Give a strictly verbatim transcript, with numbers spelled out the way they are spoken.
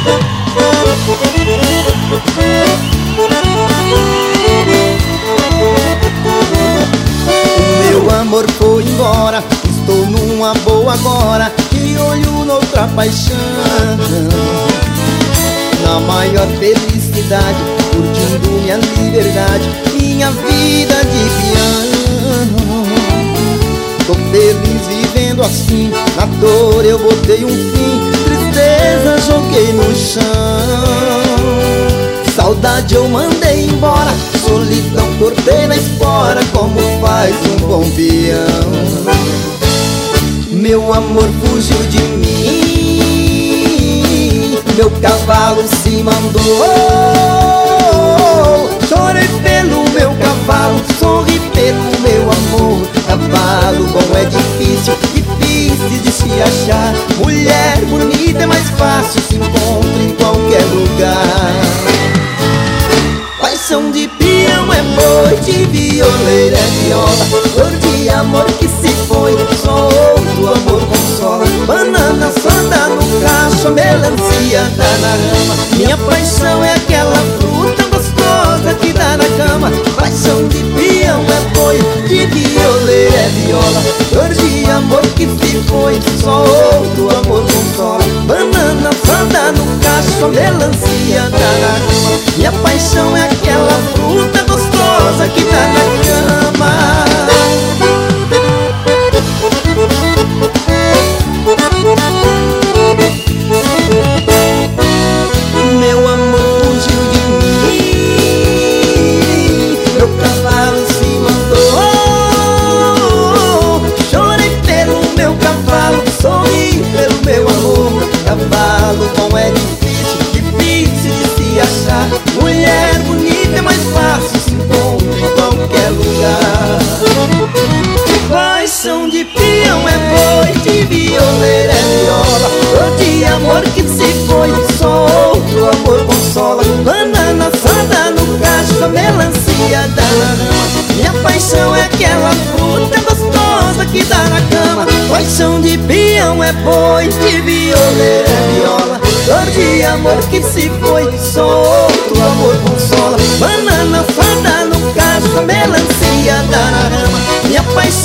O meu amor foi embora, estou numa boa agora, e olho noutra paixão. Na maior felicidade, curtindo minha liberdade, minha vida de peão. Tô feliz vivendo assim, na dor eu botei um fim, tristeza joguei no chão. Saudade eu mandei embora, solidão cortei na espora, como faz um bom peão. Meu amor fugiu de mim, meu cavalo se mandou. Chorei pelo meu cavalo, sorri pelo meu amor. Cavalo bom é difícil, difícil de se achar. Mulher bonita é mais fácil, se encontra em qualquer lugar. Paixão de peão é boi, de violeira é viola, dor de amor que se foi, só outro amor consola. Banana só dá no cacho, melancia dá na rama. Minha paixão é aquela fruta gostosa que dá na cama. Paixão de peão é boi, de violeira é viola, dor de amor que se foi, só outro amor consola. Banana só dá no cacho, melancia dá na rama. Minha paixão é aquela fruta gostosa que dá na cama. Meu amor fugiu de mim, meu cavalo se mandou. Chorei pelo meu cavalo, sorri pelo meu amor. Cavalo bom é difícil, difícil de se achar. Mulher bonita é mais fácil, se encontra em qualquer lugar. Paixão de peão é boi, de violeira é viola, dor de amor que se foi, só outro amor consola. Banana só dá no cacho, a melancia dá na rama. Minha paixão é aquela fruta gostosa que dá na cama. Paixão de peão é boi, de violeira é viola, dor de amor que se foi, só outro amor consola. Banana só dá no cacho, a melancia dá na rama. Minha paixão